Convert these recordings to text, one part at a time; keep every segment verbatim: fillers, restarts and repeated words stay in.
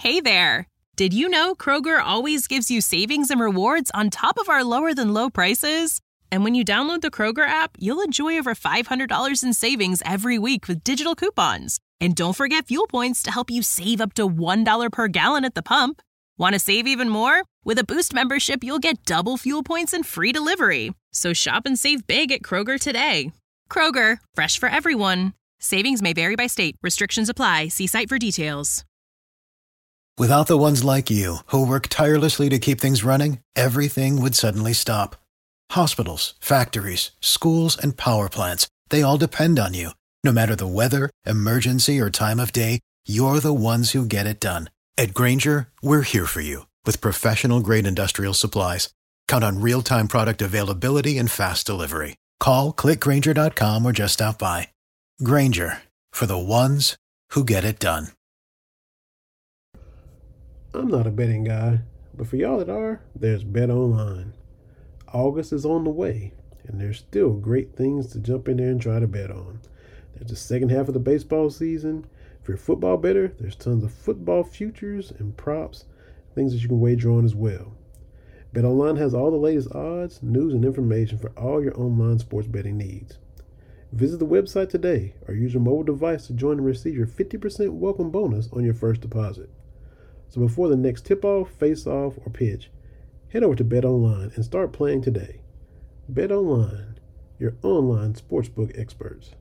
Hey there! Did you know Kroger always gives you savings and rewards on top of our lower-than-low prices? And when you download the Kroger app, you'll enjoy over five hundred dollars in savings every week with digital coupons. And don't forget fuel points to help you save up to one dollar per gallon at the pump. Want to save even more? With a Boost membership, you'll get double fuel points and free delivery. So shop and save big at Kroger today. Kroger, fresh for everyone. Savings may vary by state. Restrictions apply. See site for details. Without the ones like you, who work tirelessly to keep things running, everything would suddenly stop. Hospitals, factories, schools, and power plants, they all depend on you. No matter the weather, emergency, or time of day, you're the ones who get it done. At Grainger, we're here for you with professional-grade industrial supplies. Count on real-time product availability and fast delivery. Call, click Grainger dot com, or just stop by. Grainger, for the ones who get it done. I'm not a betting guy, but for y'all that are, there's BetOnline. August is on the way, and there's still great things to jump in there and try to bet on. There's the second half of the baseball season. If you're a football bettor, there's tons of football futures and props, things that you can wager on as well. BetOnline has all the latest odds, news, and information for all your online sports betting needs. Visit the website today or use your mobile device to join and receive your fifty percent welcome bonus on your first deposit. So before the next tip-off, face-off, or pitch, head over to BetOnline and start playing today. BetOnline, your online sportsbook experts.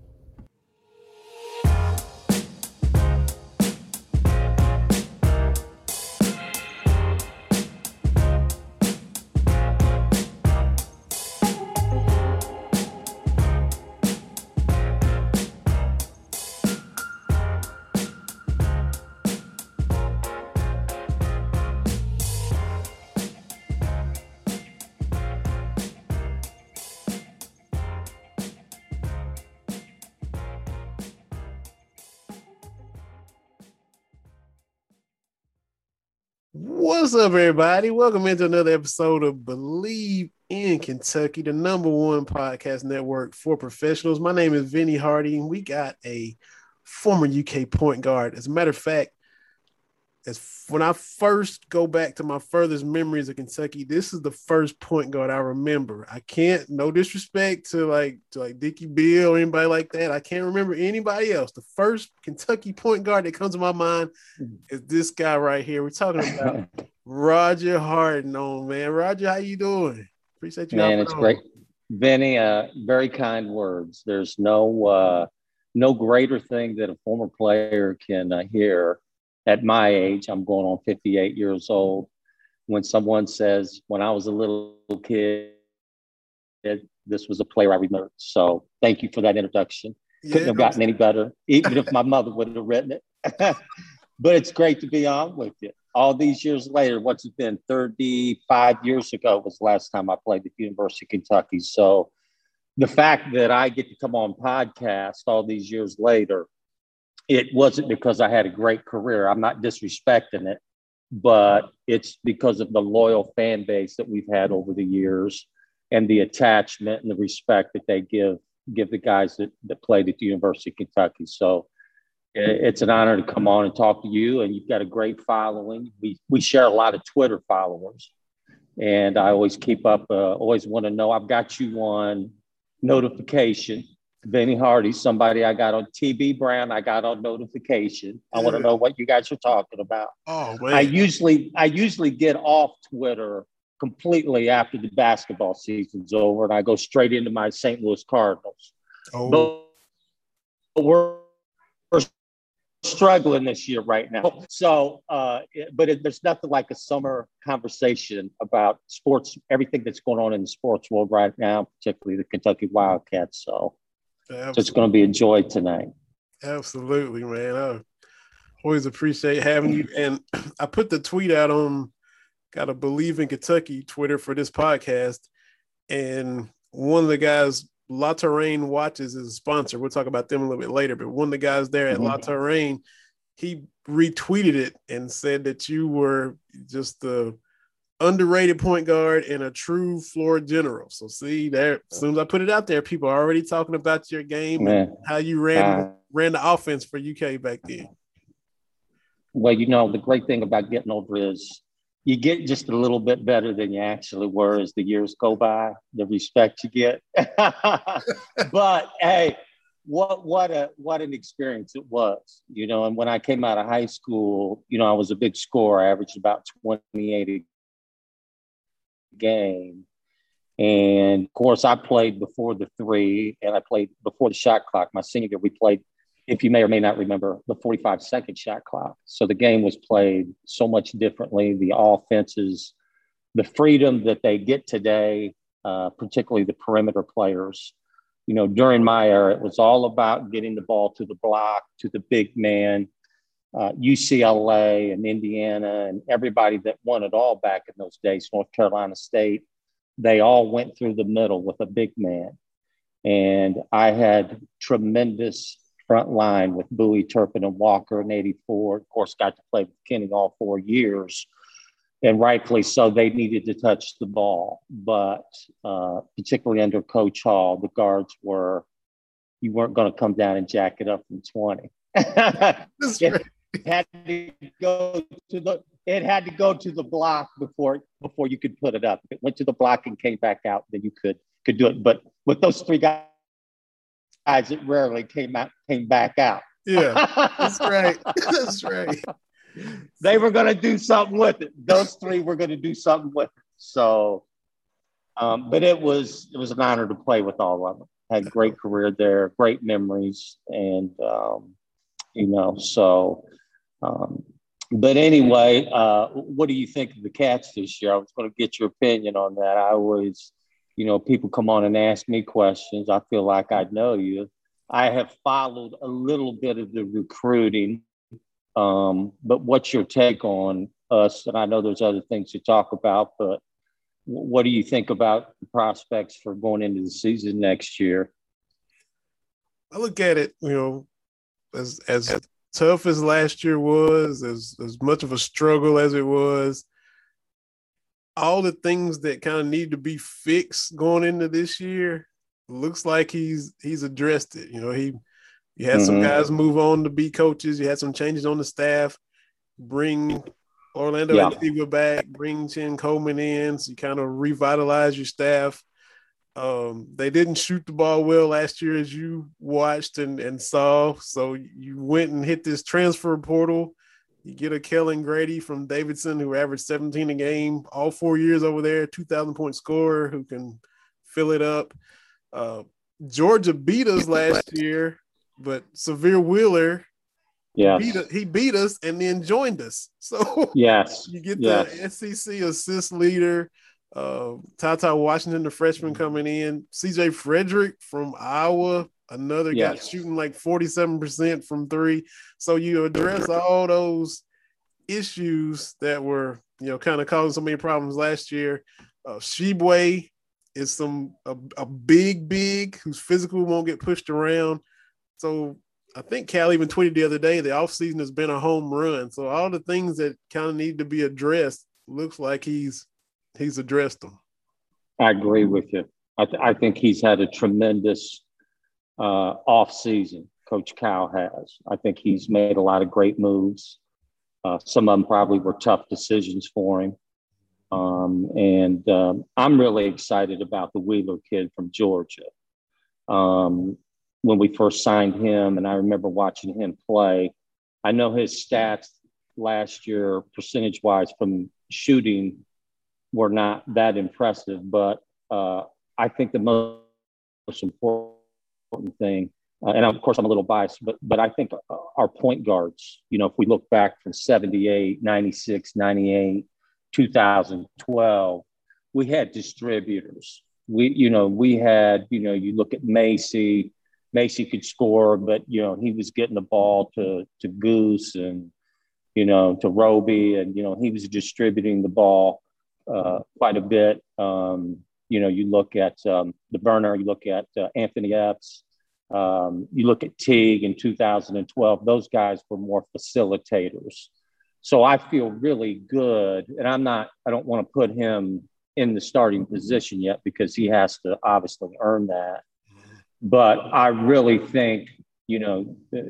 What's up, everybody? Welcome into another episode of Believe in Kentucky, the number one podcast network for professionals. My name is Vinny Hardy, and we got a former U K point guard. As a matter of fact, as when I first go back to my furthest memories of Kentucky, this is the first point guard I remember. I can't, no disrespect to like to like Dickie Bill or anybody like that. I can't remember anybody else. The first Kentucky point guard that comes to my mind is this guy right here. We're talking about Roger Harden, man. Roger, how you doing? Appreciate you. Man, it's on. Great. Vinny, uh, very kind words. There's no uh, no greater thing that a former player can uh, hear. At my age, I'm going on fifty-eight years old. When someone says, when I was a little kid, it, this was a player I remember. So thank you for that introduction. Yeah, Couldn't have gotten any better, even if my mother would have written it. But it's great to be on with you. All these years later, what's it been? thirty-five years ago was the last time I played at the University of Kentucky. So the fact that I get to come on podcast all these years later, it wasn't because I had a great career. I'm not disrespecting it, but it's because of the loyal fan base that we've had over the years and the attachment and the respect that they give give the guys that, that played at the University of Kentucky. So it's an honor to come on and talk to you, and you've got a great following. We we share a lot of Twitter followers, and I always keep up, uh, always want to know. I've got you on notification. Vinny Hardy, somebody I got on T V Brown, I got on notification. I yeah. want to know what you guys are talking about. Oh, man. I usually I usually get off Twitter completely after the basketball season's over, and I go straight into my Saint Louis Cardinals. Oh. But we're, we're struggling this year right now. So, uh, it, but it, there's nothing like a summer conversation about sports, everything that's going on in the sports world right now, particularly the Kentucky Wildcats. So. Absolutely. So it's going to be a joy tonight. Absolutely, man. I always appreciate having you. And I put the tweet out on got to Believe in Kentucky Twitter for this podcast. And one of the guys, La Terrain Watches, is a sponsor. We'll talk about them a little bit later. But one of the guys there at mm-hmm. La Terrain, he retweeted it and said that you were just the underrated point guard and a true floor general. So see there, as soon as I put it out there, people are already talking about your game Man. and how you ran uh, ran the offense for U K back then. Well, you know, the great thing about getting older is you get just a little bit better than you actually were as the years go by, the respect you get. But hey, what what a what an experience it was, you know. And when I came out of high school, you know, I was a big scorer. I averaged about twenty-eight a game. And of course, I played before the three and I played before the shot clock. My senior year, we played, if you may or may not remember, the forty-five second shot clock. So the game was played so much differently. The offenses, the freedom that they get today, uh, particularly the perimeter players. You know, during my era, it was all about getting the ball to the block, to the big man. Uh, U C L A and Indiana and everybody that won it all back in those days, North Carolina State, they all went through the middle with a big man. And I had tremendous front line with Bowie, Turpin, and Walker in eighty-four. Of course, got to play with Kenny all four years. And rightfully so, they needed to touch the ball. But uh, particularly under Coach Hall, the guards were, you weren't going to come down and jack it up from twenty. That's right. It had to go to the it had to go to the block before before you could put it up. If it went to the block and came back out, then you could could do it. But with those three guys, it rarely came out came back out. Yeah, that's right. That's right. They were going to do something with it. Those three were going to do something with it. So, um, but it was it was an honor to play with all of them. Had a great career there, great memories, and um, you know, so. Um, but anyway, uh, what do you think of the Cats this year? I was going to get your opinion on that. I always, you know, people come on and ask me questions. I feel like I know you. I have followed a little bit of the recruiting, um, but what's your take on us? And I know there's other things to talk about, but what do you think about the prospects for going into the season next year? I look at it, you know, as as tough as last year was, as as much of a struggle as it was, all the things that kind of need to be fixed going into this year, looks like he's he's addressed it. You know, he you had mm-hmm. some guys move on to be coaches. You had some changes on the staff. Bring Orlando yeah. Antigua back. Bring Chin Coleman in. So you kind of revitalize your staff. Um, they didn't shoot the ball well last year, as you watched and, and saw. So you went and hit this transfer portal. You get a Kellen Grady from Davidson, who averaged seventeen a game all four years over there, two thousand point scorer who can fill it up. Uh, Georgia beat us last year, but Severe Wheeler, yes. beat, he beat us and then joined us. So yes, you get yes. the S E C assist leader. Uh, Tata Washington, the freshman coming in. C J Frederick from Iowa, another yes. guy shooting like forty-seven percent from three. So you address all those issues that were, you know, kind of causing so many problems last year. Uh, Shibwe is some a, a big, big who's physical, won't get pushed around. So I think Cal even tweeted the other day, the offseason has been a home run. So all the things that kind of need to be addressed, looks like he's he's addressed them. I agree with you. I, th- I think he's had a tremendous uh, off season. Coach Cal has. I think he's made a lot of great moves. Uh, some of them probably were tough decisions for him. Um, and um, I'm really excited about the Wheeler kid from Georgia. Um, when we first signed him, and I remember watching him play, I know his stats last year, percentage-wise from shooting, were not that impressive, but uh, I think the most, most important thing, uh, and of course I'm a little biased, but but I think our point guards, you know, if we look back from seventy-eight, ninety-six, ninety-eight, two thousand twelve, we had distributors. We, you know, we had, you know, you look at Macy, Macy could score, but, you know, he was getting the ball to, to Goose and, you know, to Roby, and, you know, he was distributing the ball uh, quite a bit. Um, you know, you look at um, the burner, you look at uh, Anthony Epps, um, you look at Teague in two thousand twelve, those guys were more facilitators. So I feel really good, and I'm not, I don't want to put him in the starting position yet because he has to obviously earn that. But I really think, you know,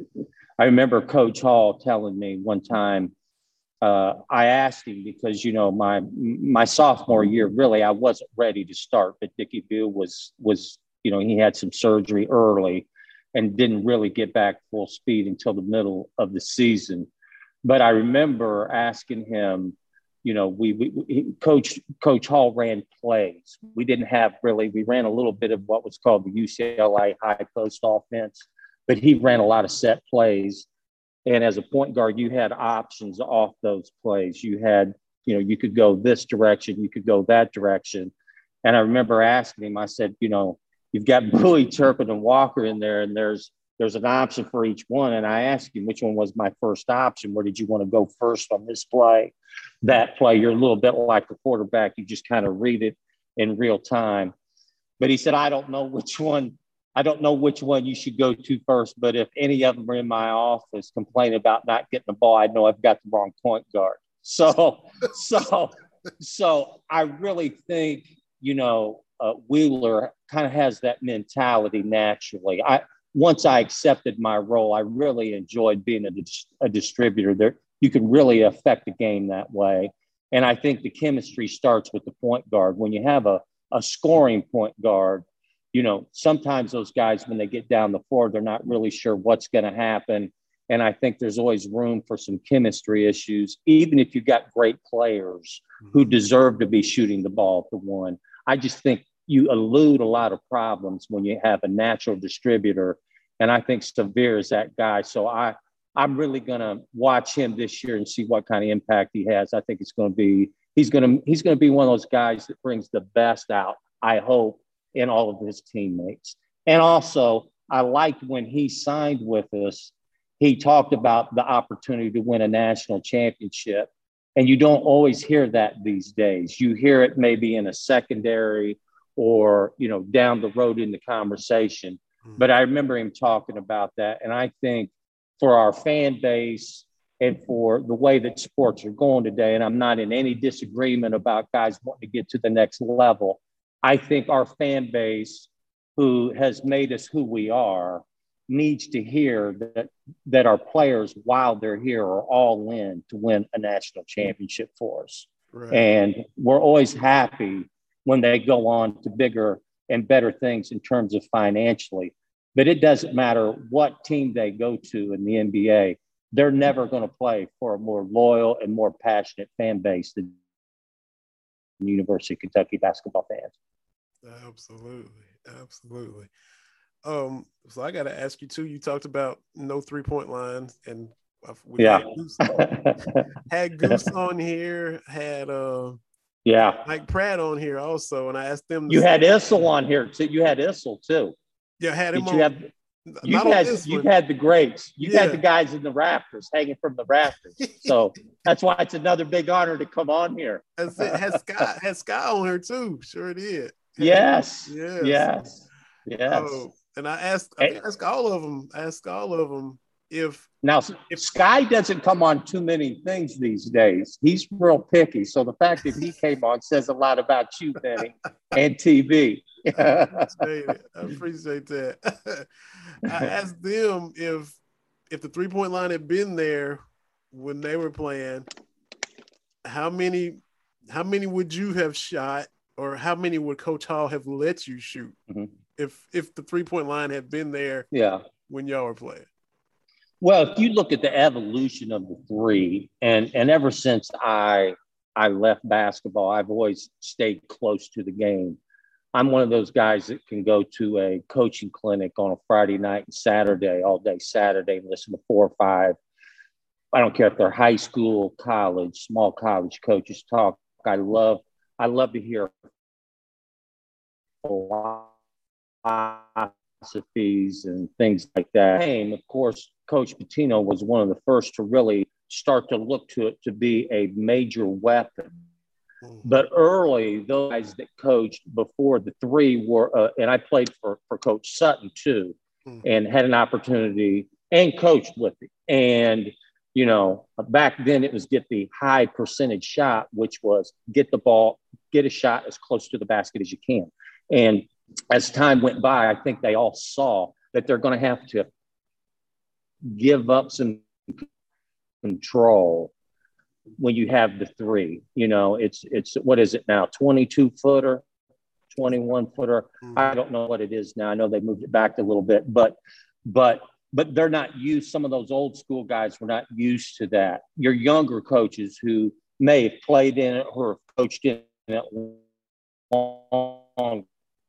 I remember Coach Hall telling me one time, uh, I asked him because, you know, my my sophomore year, really, I wasn't ready to start, but Dickie Beal was, was, you know, he had some surgery early and didn't really get back full speed until the middle of the season. But I remember asking him, you know, we, we, we coach Coach Hall ran plays. We didn't have really, we ran a little bit of what was called the U C L A high post offense, but he ran a lot of set plays. And as a point guard, you had options off those plays. You had, you know, you could go this direction, you could go that direction. And I remember asking him, I said, you know, you've got Bowie, Turpin, and Walker in there, and there's there's an option for each one. And I asked him which one was my first option. Where did you want to go first on this play, that play? You're a little bit like the quarterback. You just kind of read it in real time. But he said, I don't know which one. I don't know which one you should go to first. But if any of them are in my office complaining about not getting the ball, I know I've got the wrong point guard. So, so, so I really think, you know, uh, Wheeler kind of has that mentality naturally. I once I accepted my role, I really enjoyed being a, dis- a distributor. There, you can really affect the game that way. And I think the chemistry starts with the point guard. When you have a, a scoring point guard, you know, sometimes those guys, when they get down the floor, they're not really sure what's going to happen. And I think there's always room for some chemistry issues, even if you've got great players who deserve to be shooting the ball at the one. I just think you elude a lot of problems when you have a natural distributor. And I think Sahvir is that guy. So I, I'm really going to watch him this year and see what kind of impact he has. I think it's going to be, he's going to, he's going to be one of those guys that brings the best out, I hope, in all of his teammates. And also, I liked when he signed with us, he talked about the opportunity to win a national championship. And you don't always hear that these days. You hear it maybe in a secondary or, you know, down the road in the conversation. Mm-hmm. But I remember him talking about that. And I think for our fan base and for the way that sports are going today, and I'm not in any disagreement about guys wanting to get to the next level, I think our fan base, who has made us who we are, needs to hear that that our players, while they're here, are all in to win a national championship for us. Right. And we're always happy when they go on to bigger and better things in terms of financially. But it doesn't matter what team they go to in the N B A, they're never going to play for a more loyal and more passionate fan base than the University of Kentucky basketball fans. Absolutely. Absolutely. Um, so I got to ask you too, you talked about no three-point lines, and we yeah. had, Goose, had Goose on here, had uh, yeah, Mike Pratt on here also, and I asked them. You had Issel on here too. You had Issel too. Yeah, had him Did on. You have, you've had you've had the greats. You've yeah. had the guys in the rafters hanging from the rafters. So that's why it's another big honor to come on here. That's it. Had Scott had Scott on here too. Sure did. Yes. Yes. Yes. Yes. Oh, and I asked, I asked all of them. I asked all of them if now if Sky doesn't come on too many things these days. He's real picky. So the fact that he came on says a lot about you, Benny, and T V. I appreciate it. I appreciate that. I asked them if if the three point line had been there when they were playing, how many how many would you have shot, or how many would Coach Hall have let you shoot? Mm-hmm. If if the three-point line had been there yeah. when y'all were playing? Well, if you look at the evolution of the three, and, and ever since I I left basketball, I've always stayed close to the game. I'm one of those guys that can go to a coaching clinic on a Friday night and Saturday, all day Saturday, and listen to four or five. I don't care if they're high school, college, small college coaches talk. I love I love to hear philosophies and things like that. And of course, Coach Pitino was one of the first to really start to look to it to be a major weapon. But early, those guys that coached before the three were, uh, and I played for, for Coach Sutton too, and had an opportunity and coached with him. And, you know, back then it was get the high percentage shot, which was get the ball, get a shot as close to the basket as you can. And as time went by, I think they all saw that they're going to have to give up some control when you have the three. You know, it's it's what is it now? twenty-two footer, twenty-one footer. Mm-hmm. I don't know what it is now. I know they moved it back a little bit, but but but they're not used. Some of those old school guys were not used to that. Your younger coaches who may have played in it or have coached in it longer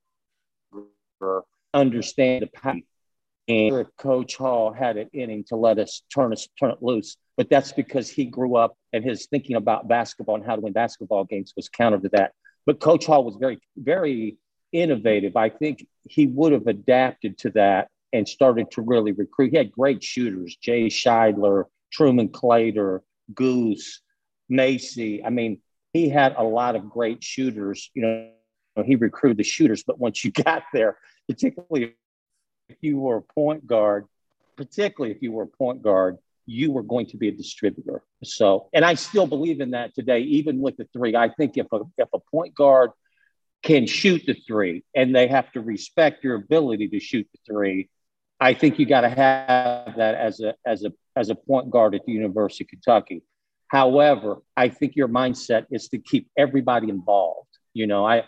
understand the power. And Coach Hall had an inning to let us turn us turn it loose. But that's because he grew up and his thinking about basketball and how to win basketball games was counter to that. But Coach Hall was very, very innovative. I think he would have adapted to that and started to really recruit. He had great shooters, Jay Scheidler, Truman Claytor, Goose, Macy. I mean, he had a lot of great shooters. You know, he recruited the shooters. But once you got there, particularly if you were a point guard, particularly if you were a point guard, you were going to be a distributor. So, and I still believe in that today, even with the three. I think if a, if a point guard can shoot the three and they have to respect your ability to shoot the three, I think you got to have that as a, as a, as a point guard at the University of Kentucky. However, I think your mindset is to keep everybody involved. You know, I,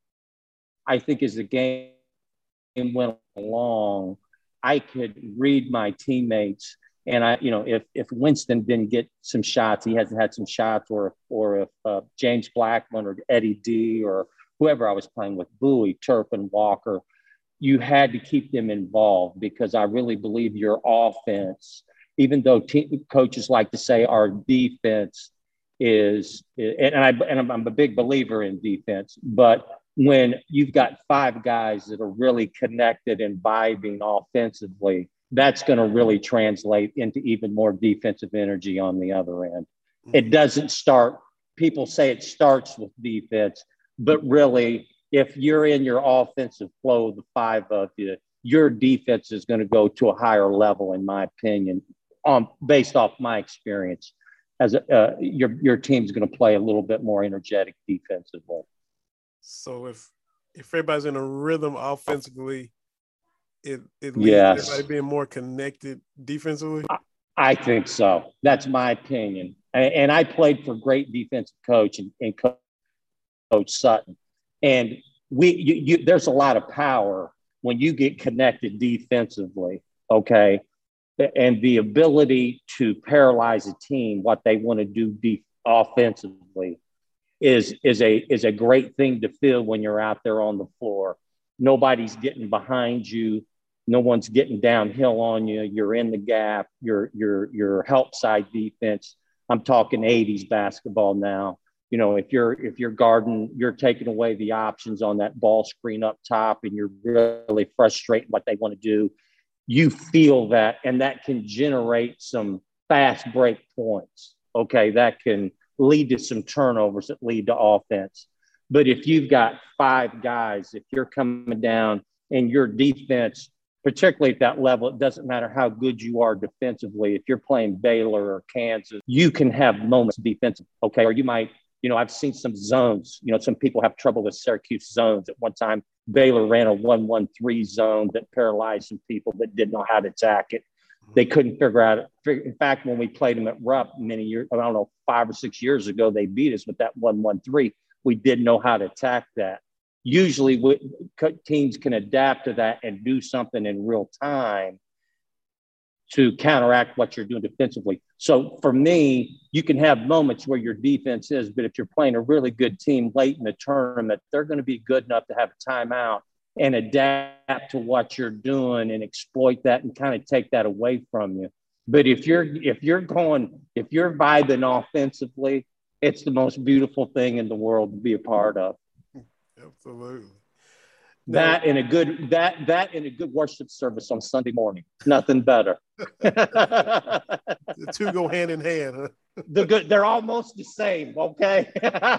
I think as the game went along, I could read my teammates. And I, you know, if if Winston didn't get some shots, he hasn't had some shots, or or if uh, James Blackman or Eddie D or whoever I was playing with, Bowie, Turpin, Walker, you had to keep them involved, because I really believe your offense, even though te- coaches like to say our defense is, and I and I'm a big believer in defense, but when you've got five guys that are really connected and vibing offensively, that's going to really translate into even more defensive energy on the other end. It doesn't start, people say it starts with defense, but really, if you're in your offensive flow, the five of you, your defense is going to go to a higher level, in my opinion, um, based off my experience. As a, uh, your your team's going to play a little bit more energetic defensively. So if if everybody's in a rhythm offensively, it it leads yes. to everybody being more connected defensively? I, I think so. That's my opinion. And, and I played for great defensive coach and, and Coach Sutton. And we you, you, there's a lot of power when you get connected defensively, okay? And the ability to paralyze a team, what they want to do de- offensively, is is a is a great thing to feel when you're out there on the floor. Nobody's getting behind you. No one's getting downhill on you. You're in the gap. Your your your help side defense. I'm talking eighties basketball now. You know, if you're if you're guarding, you're taking away the options on that ball screen up top, and you're really frustrating what they want to do. You feel that, and that can generate some fast break points. Okay, that can lead to some turnovers that lead to offense. But if you've got five guys, if you're coming down and your defense, particularly at that level, it doesn't matter how good you are defensively. If you're playing Baylor or Kansas, you can have moments defensive, okay? Or you might, you know, I've seen some zones. You know, some people have trouble with Syracuse zones. At one time, Baylor ran a one one three zone that paralyzed some people that didn't know how to attack it. They couldn't figure out it. In fact, when we played them at Rupp many years, I don't know, five or six years ago, they beat us with that one one three. We didn't know how to attack that. Usually we, teams can adapt to that and do something in real time to counteract what you're doing defensively. So for me, you can have moments where your defense is, but if you're playing a really good team late in the tournament, they're going to be good enough to have a timeout and adapt to what you're doing and exploit that and kind of take that away from you. But if you're if you're going, if you're vibing offensively, it's the most beautiful thing in the world to be a part of. Absolutely. That in a good that that in a good worship service on Sunday morning. Nothing better. The two go hand in hand, huh? The good, they're almost the same, okay?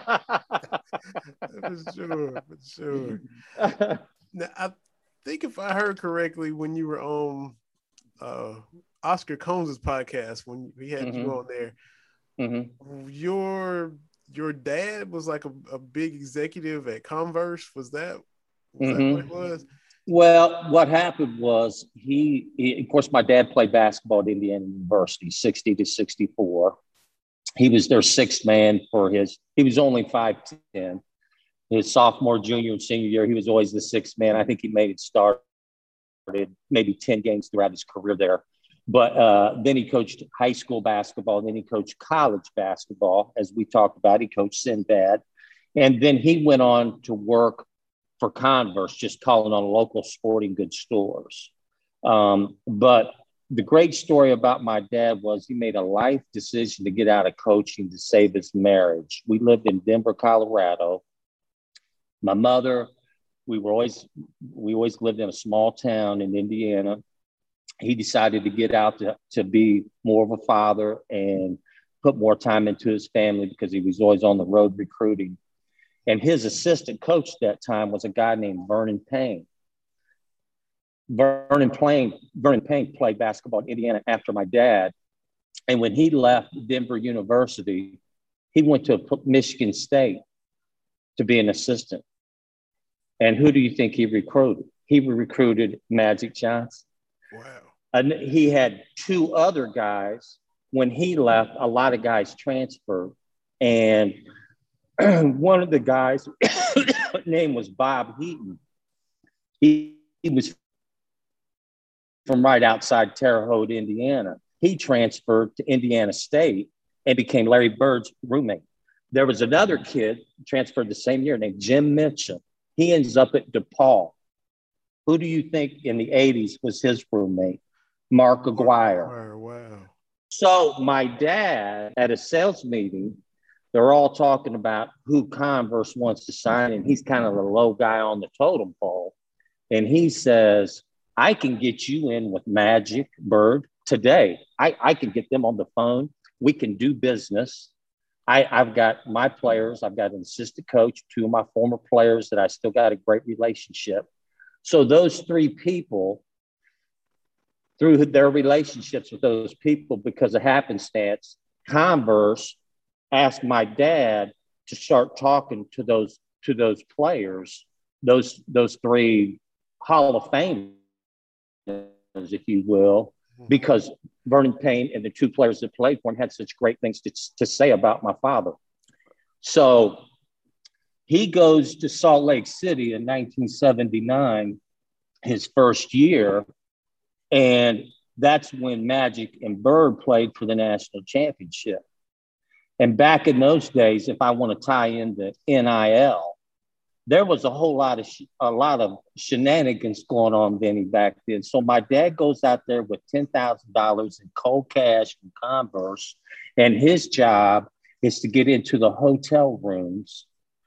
For sure, for sure. Now, I think if I heard correctly, when you were on uh, Oscar Combs' podcast, when we had mm-hmm. you on there, mm-hmm. your your dad was like a, a big executive at Converse. Was that was mm-hmm. that what it was? Well, what happened was he, he, of course, my dad played basketball at Indiana University, sixty to sixty-four. He was their sixth man for his, he was only five ten. His sophomore, junior, and senior year, he was always the sixth man. I think he made it started maybe ten games throughout his career there. But uh, then he coached high school basketball. Then he coached college basketball, as we talked about. He coached Sinbad. And then he went on to work for Converse, just calling on local sporting goods stores. Um, but the great story about my dad was he made a life decision to get out of coaching to save his marriage. We lived in Denver, Colorado. My mother, we were always, we always lived in a small town in Indiana. He decided to get out to, to be more of a father and put more time into his family because he was always on the road recruiting. And his assistant coach that time was a guy named Vernon Payne. Vernon Payne, Vernon Payne played basketball in Indiana after my dad. And when he left Denver University, he went to Michigan State to be an assistant. And who do you think he recruited? He recruited Magic Johnson. Wow. And he had two other guys. When he left, a lot of guys transferred. And one of the guys' name was Bob Heaton. He, he was from right outside Terre Haute, Indiana. He transferred to Indiana State and became Larry Bird's roommate. There was another kid transferred the same year named Jim Mitchell. He ends up at DePaul. Who do you think in the eighties was his roommate? Mark Aguirre. Wow. So my dad, at a sales meeting, they're all talking about who Converse wants to sign, and he's kind of the low guy on the totem pole. And he says, I can get you in with Magic, Bird today. I, I can get them on the phone. We can do business. I, I've got my players. I've got an assistant coach, two of my former players that I still got a great relationship. So those three people, through their relationships with those people, because of happenstance, Converse asked my dad to start talking to those to those players, those those three Hall of Famers, if you will, because Vernon Payne and the two players that played for him had such great things to, to say about my father. So he goes to Salt Lake City in nineteen seventy-nine, his first year, and that's when Magic and Bird played for the national championship. And back in those days, if I want to tie into N I L, there was a whole lot of sh- a lot of shenanigans going on, Benny, back then. So my dad goes out there with ten thousand dollars in cold cash from Converse, and his job is to get into the hotel rooms.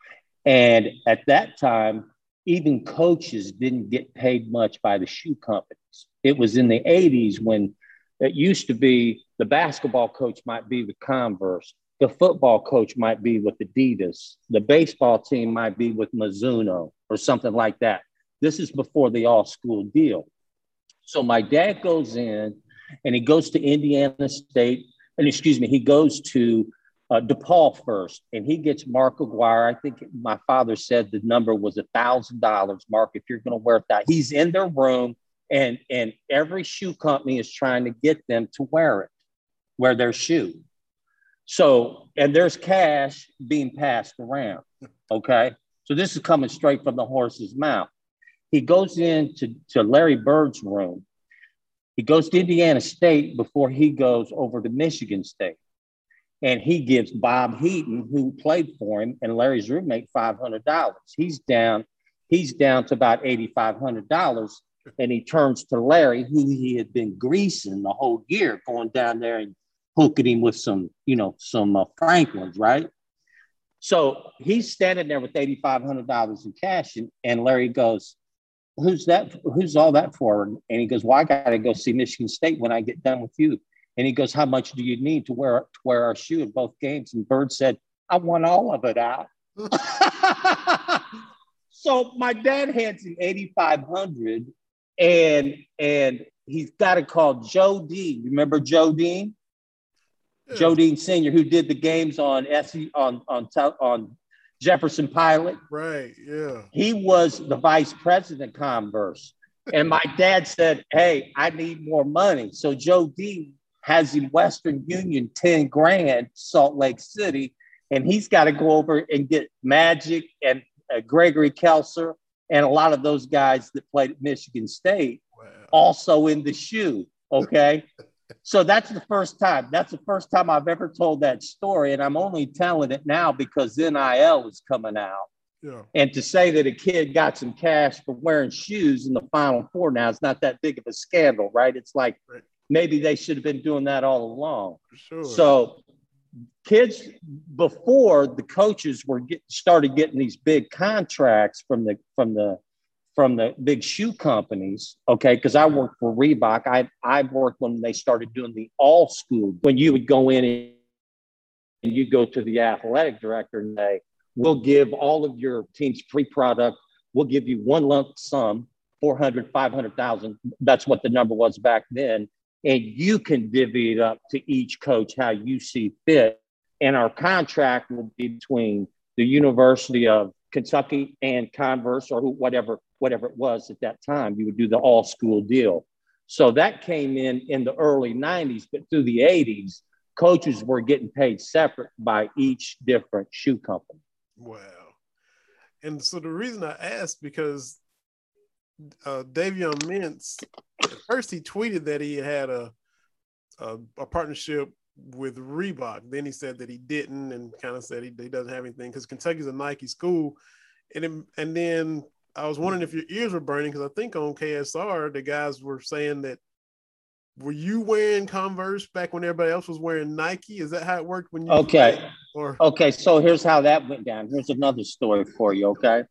And at that time, even coaches didn't get paid much by the shoe companies. It was in the eighties when it used to be the basketball coach might be with Converse. The football coach might be with Adidas. The baseball team might be with Mizuno or something like that. This is before the all-school deal. So my dad goes in and he goes to Indiana State, and excuse me, he goes to uh, DePaul first, and he gets Mark Aguirre. I think my father said the number was one thousand dollars. Mark, if you're going to wear that. He's in their room, and, and every shoe company is trying to get them to wear it, wear their shoe. So, and there's cash being passed around, okay? So this is coming straight from the horse's mouth. He goes into to Larry Bird's room. He goes to Indiana State before he goes over to Michigan State. And he gives Bob Heaton, who played for him, and Larry's roommate, five hundred dollars. He's down, he's down to about eight thousand five hundred dollars. And he turns to Larry, who he had been greasing the whole year, going down there and hooking him with some, you know, some uh, Franklins, right? So he's standing there with eight thousand five hundred dollars in cash, and, and Larry goes, who's that? Who's all that for? And he goes, well, I got to go see Michigan State when I get done with you. And he goes, how much do you need to wear, to wear our shoe in both games? And Bird said, I want all of it out. So my dad hands him eight thousand five hundred dollars, and, and he's got to call Joe Dean. Remember Joe Dean? Joe Dean Senior, who did the games on S E on on on Jefferson Pilot. Right, yeah. He was the vice president of Converse. And my dad said, hey, I need more money. So Joe Dean has in Western Union ten grand, Salt Lake City, and he's got to go over and get Magic and uh, Gregory Kelser and a lot of those guys that played at Michigan State, wow, also in the shoe, okay? So that's the first time. That's the first time I've ever told that story, and I'm only telling it now because N I L is coming out. Yeah. And to say that a kid got some cash for wearing shoes in the Final Four now is not that big of a scandal, right? It's like maybe they should have been doing that all along. For sure. So kids, before the coaches were get, started getting these big contracts from the from the from the big shoe companies, okay, because I worked for Reebok. I I worked when they started doing the all school, when you would go in and you go to the athletic director and say, we'll give all of your team's free product. We'll give you one lump sum, four hundred, five hundred thousand. That's what the number was back then. And you can divvy it up to each coach how you see fit. And our contract will be between the University of Kentucky and Converse, or who, whatever, whatever it was at that time. You would do the all school deal. So that came in in the early nineties, but through the eighties, coaches were getting paid separate by each different shoe company. Wow. And so the reason I asked, because uh, Davion Mintz, at first he tweeted that he had a, a a partnership with Reebok. Then he said that he didn't, and kind of said he, he doesn't have anything because Kentucky's a Nike school. And it, and then I was wondering if your ears were burning, because I think on K S R the guys were saying that, were you wearing Converse back when everybody else was wearing Nike? Is that how it worked when you okay played? Or okay so here's how that went down. Here's another story for you. Okay,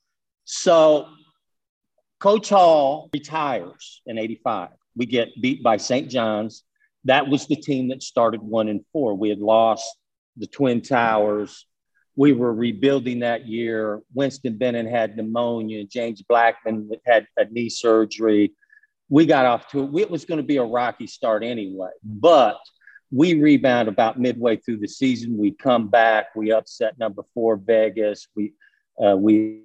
so Coach Hall retires in eighty-five. We get beat by Saint John's. That was the team that started one and four. We had lost the Twin Towers. We were rebuilding that year. Winston Bennett had pneumonia. James Blackman had a knee surgery. We got off to it. It was going to be a rocky start anyway, but we rebound about midway through the season. We come back. We upset number four Vegas. We uh, we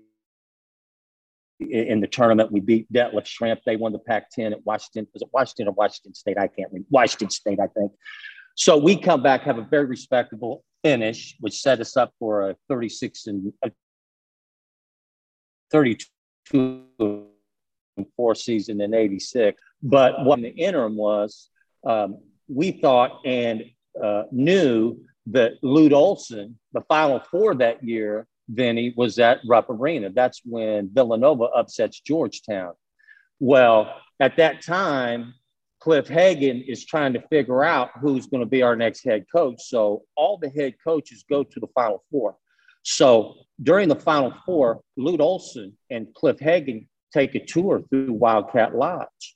in the tournament we beat Detlef Schrempf. They won the Pac ten at Washington. Was it Washington or Washington State? I can't remember. Washington State, I think. So we come back, have a very respectable finish, which set us up for a thirty-six and a thirty-two and four season in eighty-six. But what the interim was, um, we thought and uh, knew that Lute Olson, the Final Four that year, Vinny, was at Rupp Arena. That's when Villanova upsets Georgetown. Well, at that time, Cliff Hagan is trying to figure out who's going to be our next head coach. So all the head coaches go to the Final Four. So during the Final Four, Lute Olson and Cliff Hagan take a tour through Wildcat Lodge.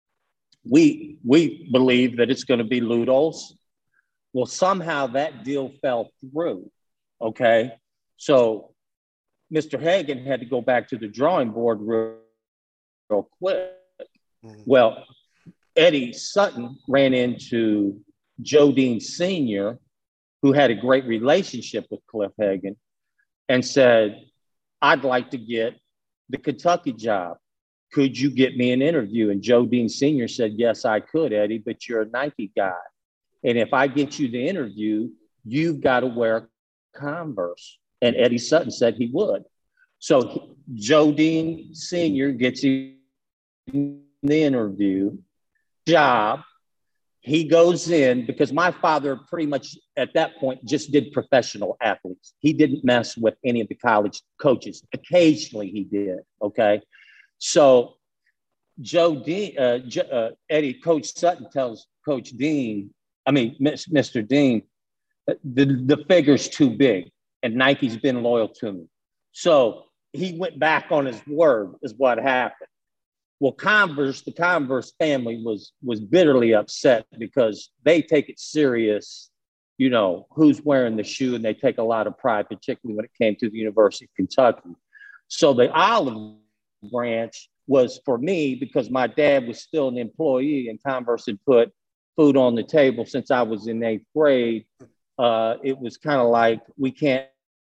We, we believe that it's going to be Lute Olson. Well, somehow that deal fell through, okay? So Mister Hagan had to go back to the drawing board real, real quick. Mm-hmm. Well, Eddie Sutton ran into Joe Dean Senior, who had a great relationship with Cliff Hagan, and said, I'd like to get the Kentucky job. Could you get me an interview? And Joe Dean Senior said, yes, I could, Eddie, but you're a Nike guy. And if I get you the interview, you've got to wear Converse. And Eddie Sutton said he would. So he, Joe Dean Senior gets him the interview job. He goes in because my father pretty much at that point just did professional athletes. He didn't mess with any of the college coaches. Occasionally he did, okay? So Joe Dean, uh, J- uh, Eddie, Coach Sutton tells Coach Dean, I mean, Mister Dean, the, the figure's too big and Nike's been loyal to me. So he went back on his word is what happened. Well, Converse, the Converse family was was bitterly upset because they take it serious, you know, who's wearing the shoe, and they take a lot of pride, particularly when it came to the University of Kentucky. So the olive branch was for me because my dad was still an employee and Converse had put food on the table since I was in eighth grade. Uh, it was kind of like, we can't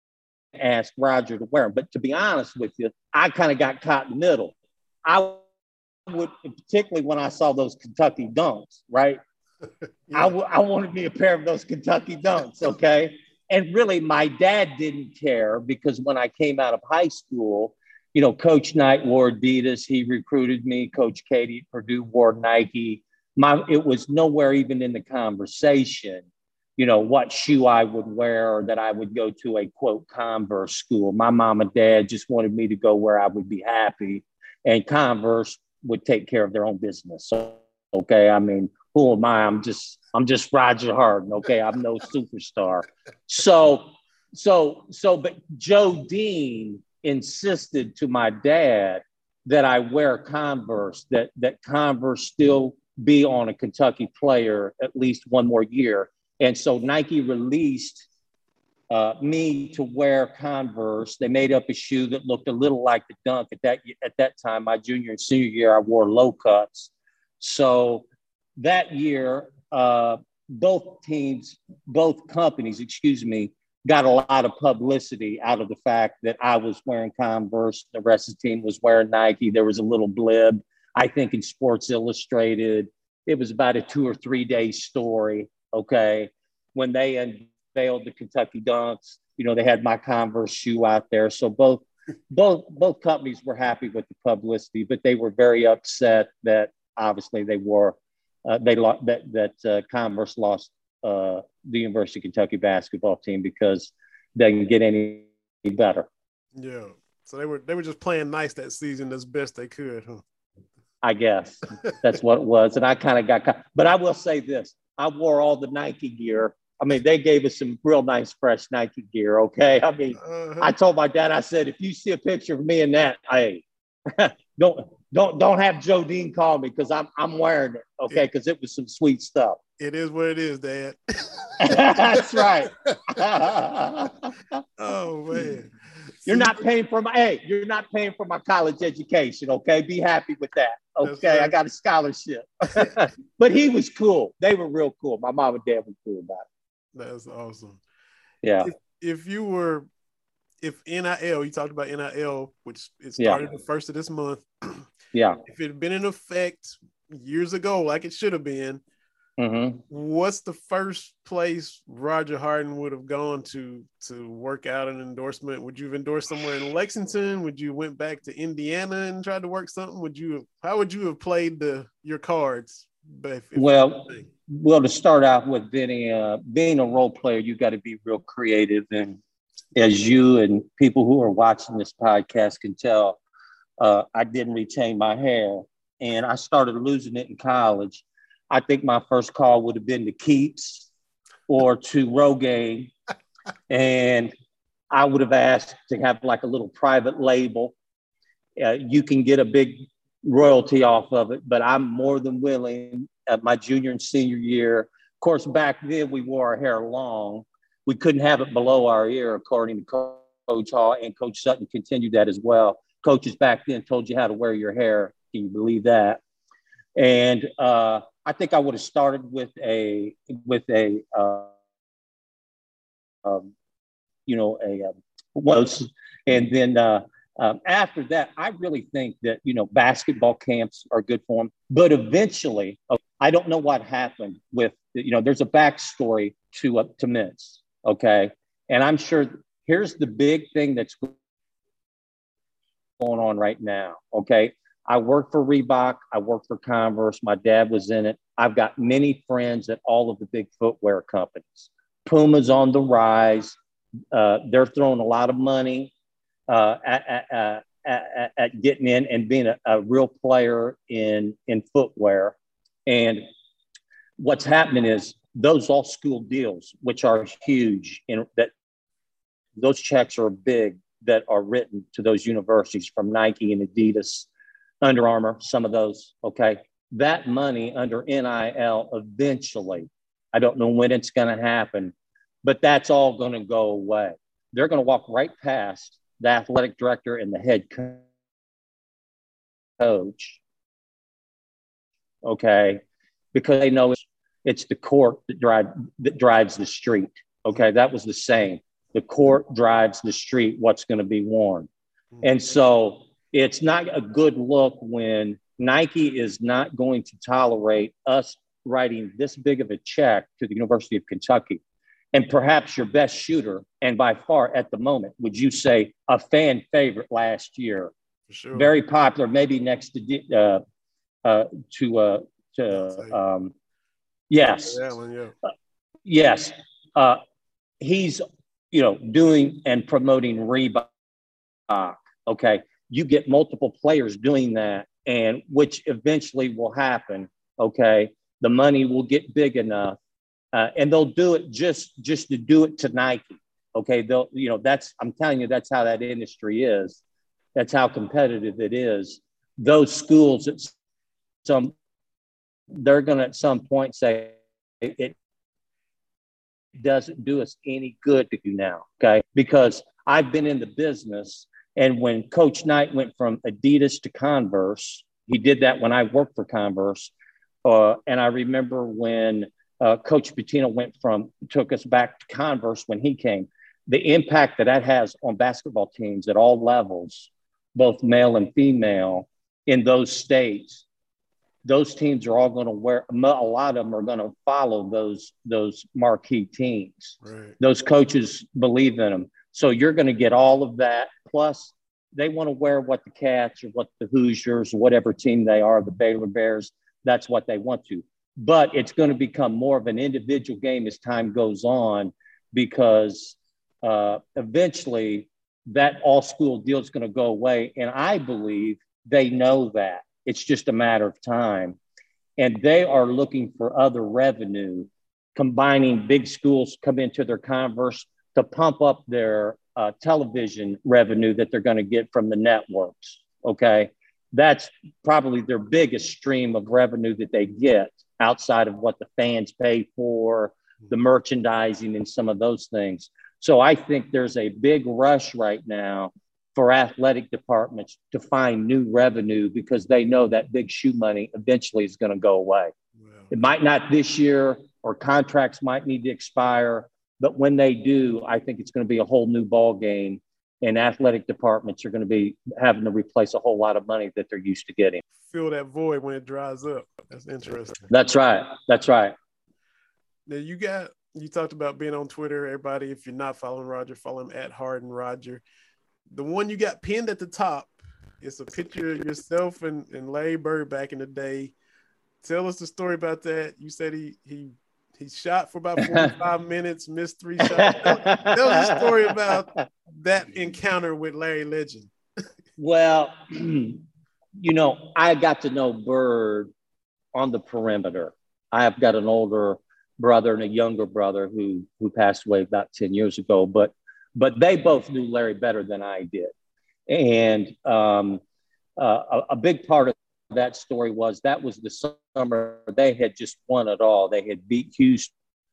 ask Roger to wear them. But to be honest with you, I kind of got caught in the middle. I would, particularly when I saw those Kentucky Dunks, right? Yeah. I, w- I wanted me a pair of those Kentucky Dunks, okay? And really, my dad didn't care because when I came out of high school, you know, Coach Knight wore Adidas. He recruited me. Coach Katie at Purdue wore Nike. My, it was nowhere even in the conversation, you know, what shoe I would wear or that I would go to a, quote, Converse school. My mom and dad just wanted me to go where I would be happy. And Converse would take care of their own business. So, okay, I mean, who am I? I'm just, I'm just Roger Harden. Okay, I'm no superstar. So, so, so, but Joe Dean insisted to my dad that I wear Converse, that that Converse still be on a Kentucky player at least one more year. And so Nike released uh, me to wear Converse. They made up a shoe that looked a little like the Dunk. At that at that time, my junior and senior year, I wore low cuts. So that year, uh, both teams, both companies, excuse me, got a lot of publicity out of the fact that I was wearing Converse. The rest of the team was wearing Nike. There was a little blib, I think, in Sports Illustrated. It was about a two or three day story, okay? When they unveiled the Kentucky Dunks, you know, they had my Converse shoe out there. So both both both companies were happy with the publicity, but they were very upset that obviously they wore uh, they lost that that uh, Converse lost uh, the University of Kentucky basketball team because they didn't get any better. Yeah, so they were they were just playing nice that season as best they could, huh? I guess that's what it was, and I kind of got. But I will say this: I wore all the Nike gear. I mean, they gave us some real nice, fresh Nike gear. Okay, I mean, uh-huh. I told my dad, I said, if you see a picture of me in that, hey, don't don't don't have Joe Dean call me because I'm I'm wearing it. Okay, because it, it was some sweet stuff. It is what it is, Dad. That's right. Oh man. You're not paying for my hey, you're not paying for my college education, okay? Be happy with that. Okay. Right. I got a scholarship. But he was cool. They were real cool. My mom and dad were cool about it. That's awesome. Yeah. If, if you were if N I L, you talked about N I L, which it started yeah. the first of this month. Yeah. If it had been in effect years ago, like it should have been, mm-hmm. what's the first place Roger Harden would have gone to to work out an endorsement? Would you have endorsed somewhere in Lexington? Would you went back to Indiana and tried to work something? Would you? How would you have played the your cards? If, if well, well, to start out with, Vinny, uh, being a role player, you got to be real creative, and as you and people who are watching this podcast can tell, uh, I didn't retain my hair, and I started losing it in college. I think my first call would have been to Keats or to Rogaine. And I would have asked to have like a little private label. Uh, you can get a big royalty off of it, but I'm more than willing at my junior and senior year. Of course, back then we wore our hair long. We couldn't have it below our ear, according to Coach Hall, and Coach Sutton continued that as well. Coaches back then told you how to wear your hair. Can you believe that? And, uh, I think I would have started with a with a uh, um, you know a um, was, and then uh, um, after that, I really think that you know basketball camps are good for them. But eventually, uh, I don't know what happened with you know. There's a backstory to uh, to Mintz, okay, and I'm sure here's the big thing that's going on right now, okay. I work for Reebok. I work for Converse. My dad was in it. I've got many friends at all of the big footwear companies. Puma's on the rise. Uh, they're throwing a lot of money uh, at, at, at, at getting in and being a, a real player in, in footwear. And what's happening is those all school deals, which are huge, and that those checks are big that are written to those universities from Nike and Adidas, Under Armour, some of those, okay? That money under N I L eventually, I don't know when it's going to happen, but that's all going to go away. They're going to walk right past the athletic director and the head coach, okay? Because they know it's, it's the court that, drive, that drives the street, okay? That was the saying. The court drives the street, what's going to be worn. And so it's not a good look when Nike is not going to tolerate us writing this big of a check to the University of Kentucky. And perhaps your best shooter, and by far at the moment, would you say a fan favorite last year? For sure. Very popular, maybe next to uh, uh, to uh, to um, yes, Allen, yeah. uh, yes. Uh, he's you know doing and promoting Reebok. Okay, you get multiple players doing that, and which eventually will happen. Okay, the money will get big enough, uh, and they'll do it just just to do it to Nike. Okay, they'll you know that's I'm telling you that's how that industry is. That's how competitive it is. Those schools at some they're going to at some point say it doesn't do us any good to do now. Okay, because I've been in the business. And when Coach Knight went from Adidas to Converse, he did that when I worked for Converse. Uh, and I remember when uh, Coach Pitino went from, took us back to Converse when he came, the impact that that has on basketball teams at all levels, both male and female in those states, those teams are all going to wear, a lot of them are going to follow those, those marquee teams. Right. Those coaches believe in them. So you're going to get all of that. Plus, they want to wear what the Cats or what the Hoosiers or whatever team they are, the Baylor Bears, that's what they want to. But it's going to become more of an individual game as time goes on because uh, eventually that all-school deal is going to go away. And I believe they know that. It's just a matter of time. And they are looking for other revenue, combining big schools come into their Converse to pump up their uh, television revenue that they're going to get from the networks, okay? That's probably their biggest stream of revenue that they get outside of what the fans pay for, the merchandising and some of those things. So I think there's a big rush right now for athletic departments to find new revenue because they know that big shoe money eventually is going to go away. Wow. It might not this year, or contracts might need to expire. But when they do, I think it's going to be a whole new ball game, and athletic departments are going to be having to replace a whole lot of money that they're used to getting. Fill that void when it dries up. That's interesting. That's right. That's right. Now you got you talked about being on Twitter. Everybody, if you're not following Roger, follow him at Harden Roger. The one you got pinned at the top, it's a picture of yourself and, and Larry Bird back in the day. Tell us the story about that. You said he he. He shot for about forty-five minutes, missed three shots. Tell, tell us a story about that encounter with Larry Legend. Well, you know, I got to know Bird on the perimeter. I have got an older brother and a younger brother who who passed away about ten years ago, but but they both knew Larry better than I did. And um, uh, a, a big part of that story was that was the summer they had just won it all. They had beat Houston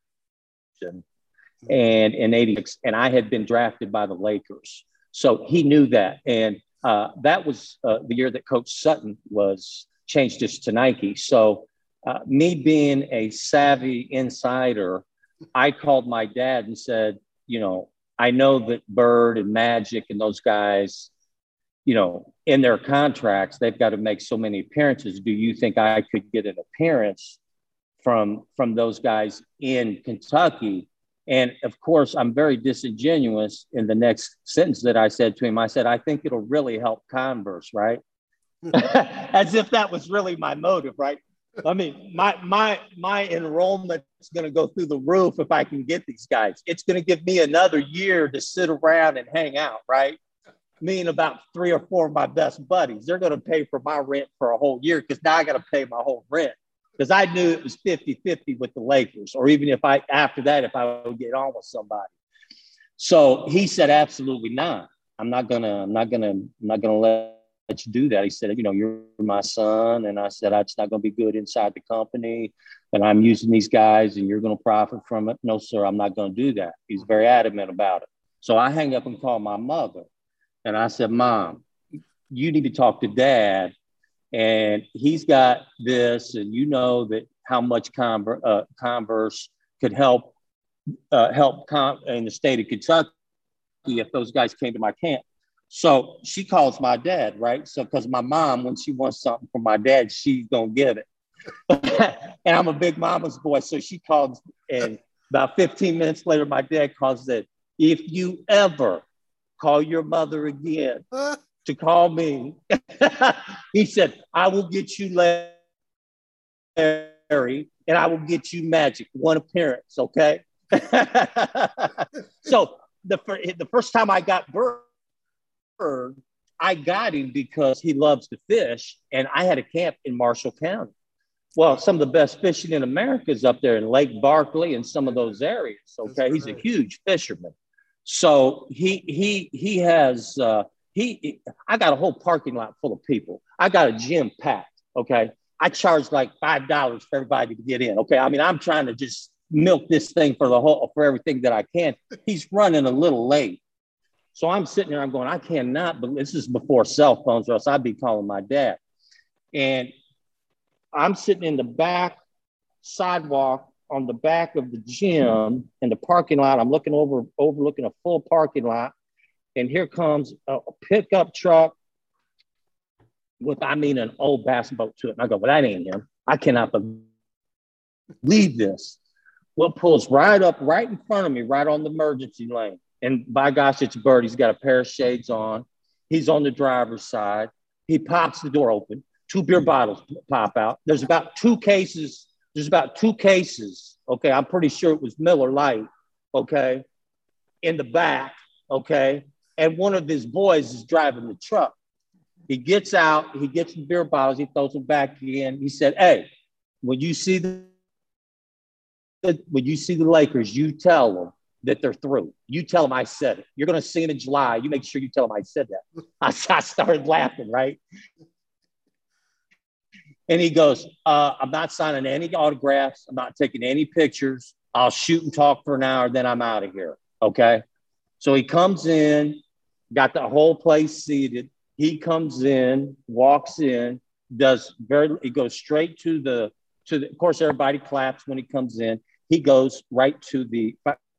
and in eighty-six, and I had been drafted by the Lakers. So he knew that. And uh, that was uh, the year that Coach Sutton was changed us to Nike. So uh, me being a savvy insider, I called my dad and said, you know, I know that Bird and Magic and those guys, you know, in their contracts, they've got to make so many appearances. Do you think I could get an appearance from, from those guys in Kentucky? And of course, I'm very disingenuous in the next sentence that I said to him. I said, I think it'll really help Converse, right? As if that was really my motive, right? I mean, my, my, my enrollment is going to go through the roof if I can get these guys. It's going to give me another year to sit around and hang out, right? Me and about three or four of my best buddies, they're going to pay for my rent for a whole year because now I got to pay my whole rent because I knew it was fifty-fifty with the Lakers, or even if I, after that, if I would get on with somebody. So he said, absolutely not. I'm not going to, I'm not going to, I'm not going to let you do that. He said, you know, you're my son. And I said, it's not going to be good inside the company. And I'm using these guys and you're going to profit from it. No, sir, I'm not going to do that. He's very adamant about it. So I hang up and call my mother. And I said, Mom, you need to talk to Dad. And he's got this, and you know that how much Conver- uh, Converse could help uh, help com- in the state of Kentucky. if those guys came to my camp. So she calls my dad, right? So because my mom, when she wants something from my dad, she's gonna give it. And I'm a big mama's boy, so she calls, and about fifteen minutes later, my dad calls that if you ever call your mother again to call me, he said, I will get you Larry, and I will get you Magic, one appearance, okay? So the, the first time I got Bird, I got him because he loves to fish, and I had a camp in Marshall County. Well, some of the best fishing in America is up there in Lake Barkley and some of those areas, okay? He's a huge fisherman. So he he he has, uh, he, I got a whole parking lot full of people. I got a gym packed, okay? I charge like five dollars for everybody to get in, okay? I mean, I'm trying to just milk this thing for the whole, for everything that I can. He's running a little late. So I'm sitting there, I'm going, I cannot, but this is before cell phones, or else I'd be calling my dad. And I'm sitting in the back sidewalk on the back of the gym in the parking lot. I'm looking over, overlooking a full parking lot. And here comes a pickup truck with, I mean, an old bass boat to it. And I go, well, that ain't him. I cannot believe this. Well, pulls right up, right in front of me, right on the emergency lane. And by gosh, it's Bird. He's got a pair of shades on. He's on the driver's side. He pops the door open. Two beer bottles pop out. There's about two cases. There's about two cases. Okay. I'm pretty sure it was Miller Lite. Okay. In the back. Okay. And one of his boys is driving the truck. He gets out. He gets the beer bottles. He throws them back in. He said, hey, when you see the, when you see the Lakers, you tell them that they're through. You tell them I said it. You're going to see it in July. You make sure you tell them I said that. I, I started laughing, right? And he goes, uh, I'm not signing any autographs. I'm not taking any pictures. I'll shoot and talk for an hour, then I'm out of here. Okay. So he comes in, got the whole place seated. He comes in, walks in, does very, he goes straight to the, to the, of course, everybody claps when he comes in. He goes right to the,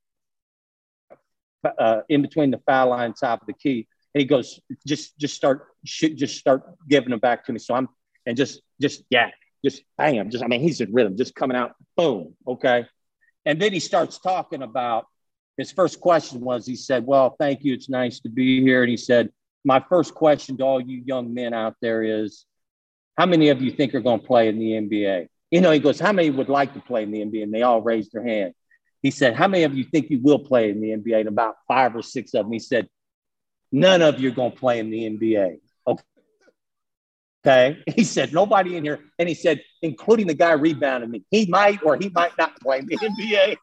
uh, in between the foul line, top of the key. And he goes, just, just start, shoot, just start giving them back to me. So I'm, and just, just, yeah, just bam, just, I mean, he's in rhythm, just coming out, boom, okay. And then he starts talking about, his first question was, he said, well, thank you, it's nice to be here. And he said, my first question to all you young men out there is, how many of you think are going to play in the N B A? You know, he goes, how many would like to play in the N B A? And they all raised their hand. He said, how many of you think you will play in the N B A? And about five or six of them, he said, none of you are going to play in the N B A. Okay. Okay. He said, nobody in here. And he said, including the guy rebounding me, he might or he might not play in the N B A.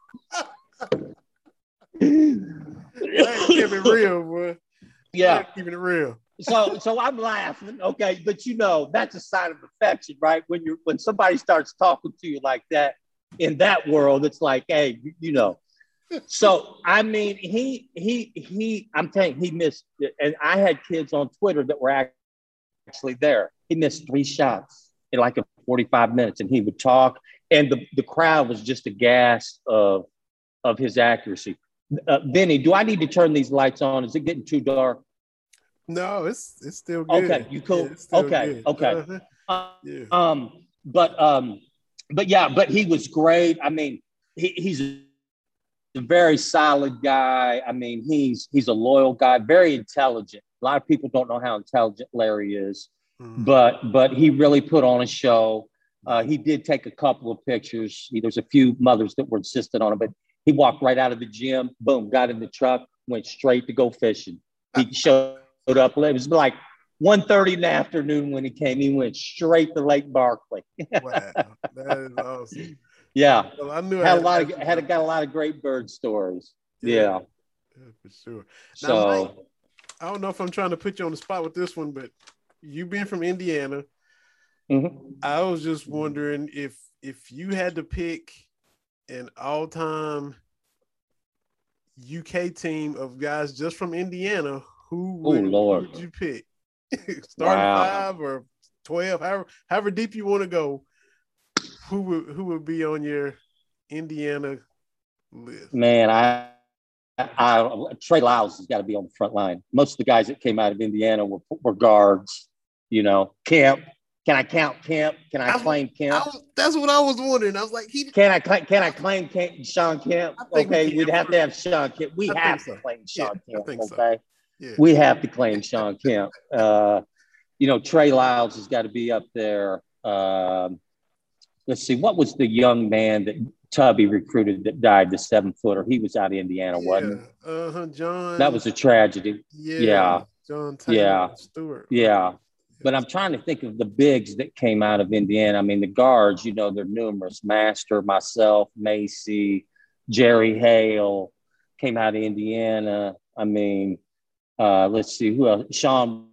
Keep it real, boy. Yeah. Keeping it real. So, so I'm laughing. Okay. But you know, that's a sign of affection, right? When you're, when somebody starts talking to you like that in that world, it's like, hey, you, you know. So, I mean, he, he, he, I'm telling you, he missed it. And I had kids on Twitter that were actually there. He missed three shots in like a forty-five minutes, and he would talk, and the, the crowd was just aghast of, of his accuracy. Uh, Vinny, do I need to turn these lights on? Is it getting too dark? No, it's it's still good. Okay, you cool? Yeah, okay, good. okay. Uh-huh. Uh, yeah. Um, but um, but yeah, but he was great. I mean, he, he's a very solid guy. I mean, he's he's a loyal guy, very intelligent. A lot of people don't know how intelligent Larry is, mm. but but he really put on a show. Uh, he did take a couple of pictures. There's a few mothers that were insistent on it, but he walked right out of the gym, boom, got in the truck, went straight to go fishing. He showed up. It was like one thirty in the afternoon when he came. He went straight to Lake Barkley. Wow, that is awesome. Yeah, well, I knew had I a lot of had got a lot of great bird stories. Yeah, yeah. yeah for sure. Now, so Mike, I don't know if I'm trying to put you on the spot with this one, but you being from Indiana, mm-hmm. I was just wondering if if you had to pick an all-time U K team of guys just from Indiana, who would, Ooh, Lord. who would you pick? Starting wow. five or twelve, however, however deep you want to go. Who would who would be on your Indiana list? Man, I I, Trey Lyles has got to be on the front line. Most of the guys that came out of Indiana were, were guards. You know, Kemp. Can I count Kemp? Can I, I claim Kemp? I was, that's what I was wondering. I was like, he. Can I can I claim Kemp, Sean Kemp? Okay, we we'd have to have Sean Kemp. We I have to so. claim Sean yeah, Kemp. Okay, so. yeah. we have to claim Sean Kemp. Uh, you know, Trey Lyles has got to be up there. Um, let's see, what was the young man that Tubby recruited that died, the seven footer? He was out of Indiana, yeah. wasn't he? Uh-huh, John. That was a tragedy. Yeah. yeah. John Taylor yeah. Stewart. Yeah. But I'm trying to think of the bigs that came out of Indiana. I mean, the guards, you know, they're numerous. Master, myself, Macy, Jerry Hale came out of Indiana. I mean, uh, let's see, who else? Sean